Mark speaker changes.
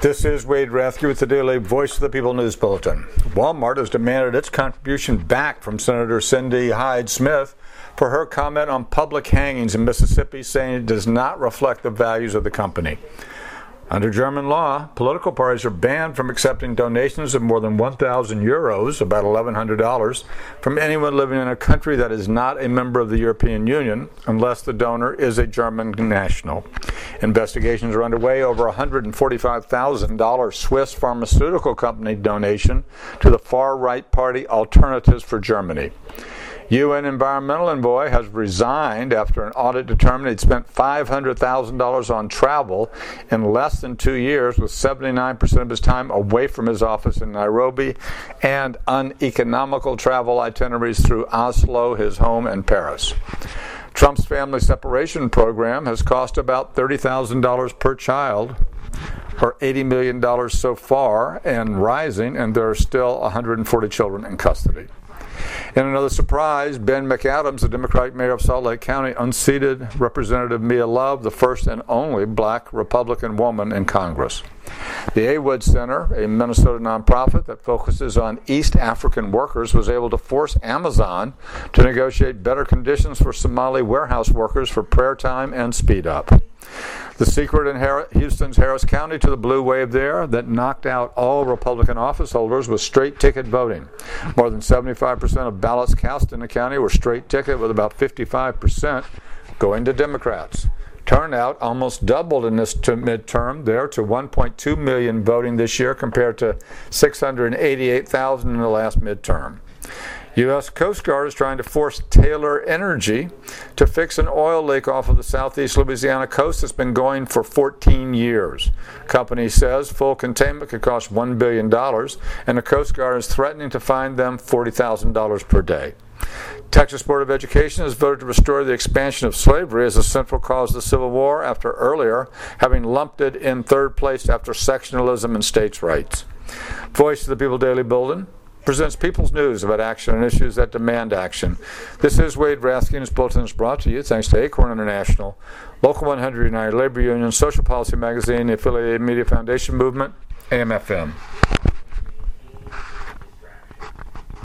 Speaker 1: This is Wade Rathke with the Daily Voice of the People News Bulletin. Walmart has demanded its contribution back from Senator Cindy Hyde-Smith for her comment on public hangings in Mississippi, saying it does not reflect the values of the company. Under German law, political parties are banned from accepting donations of more than 1,000 euros, about $1,100, from anyone living in a country that is not a member of the European Union, unless the donor is a German national. Investigations are underway over a $145,000 Swiss pharmaceutical company donation to the far-right party Alternatives for Germany. UN environmental envoy has resigned after an audit determined he'd spent $500,000 on travel in less than 2 years, with 79% of his time away from his office in Nairobi and uneconomical travel itineraries through Oslo, his home, and Paris. Trump's family separation program has cost about $30,000 per child, or $80 million so far, and rising, and there are still 140 children in custody. In another surprise, Ben McAdams, the Democratic mayor of Salt Lake County, unseated Representative Mia Love, the first and only black Republican woman in Congress. The Awood Center, a Minnesota nonprofit that focuses on East African workers, was able to force Amazon to negotiate better conditions for Somali warehouse workers for prayer time and speed up. The secret in Houston's Harris County to the blue wave there that knocked out all Republican office holders was straight ticket voting. More than 75% of ballots cast in the county were straight ticket, with about 55% going to Democrats. Turnout almost doubled in this midterm there to 1.2 million voting this year compared to 688,000 in the last midterm. U.S. Coast Guard is trying to force Taylor Energy to fix an oil leak off of the southeast Louisiana coast that's been going for 14 years. Company says full containment could cost $1 billion, and the Coast Guard is threatening to fine them $40,000 per day. Texas Board of Education has voted to restore the expansion of slavery as a central cause of the Civil War, after earlier having lumped it in third place after sectionalism and states' rights. Voice of the People Daily Bulletin presents people's news about action and issues that demand action. This is Wade Rathke, and this bulletin is brought to you thanks to Acorn International, Local 100 United Labor Union, Social Policy Magazine, the Affiliated Media Foundation Movement, AM/FM.